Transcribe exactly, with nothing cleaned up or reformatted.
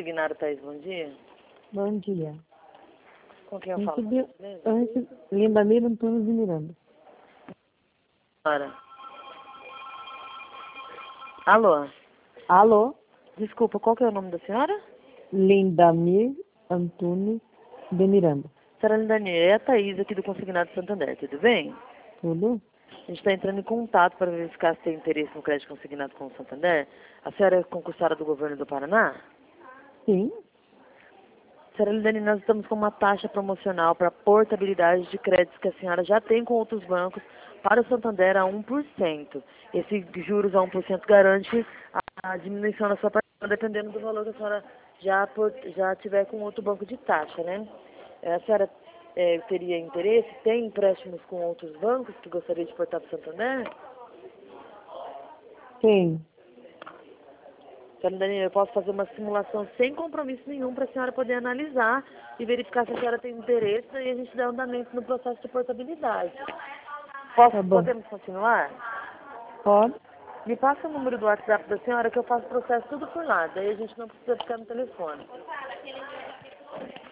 consignado, Thaís, bom dia. Bom dia. Com quem eu Eu falo? recebi, eu recebi, Linda Mira Antunes de Miranda. Senhora. Alô? Alô? Desculpa, qual que é o nome da senhora? Lindamir Antunes de Miranda. Senhora Lindani, é a Thaís aqui do Consignado Santander, tudo bem? Tudo? A gente está entrando em contato para verificar se tem interesse no crédito consignado com o Santander. A senhora é concursada do governo do Paraná? Sim. Senhora Lindani, nós estamos com uma taxa promocional para portabilidade de créditos que a senhora já tem com outros bancos para o Santander a um por cento. Esse juros a um por cento garante a diminuição da sua parcela dependendo do valor que a senhora já, por, já tiver com outro banco de taxa, né? A senhora é, teria interesse? Tem empréstimos com outros bancos que gostaria de portar para o Santander? Sim. Senhora Daniela, eu posso fazer uma simulação sem compromisso nenhum para a senhora poder analisar e verificar se a senhora tem interesse e a gente dá andamento no processo de portabilidade. Posso, Tá bom. podemos continuar? Pode? Me passa o número do WhatsApp da senhora que eu faço o processo tudo por lá, daí a gente não precisa ficar no telefone.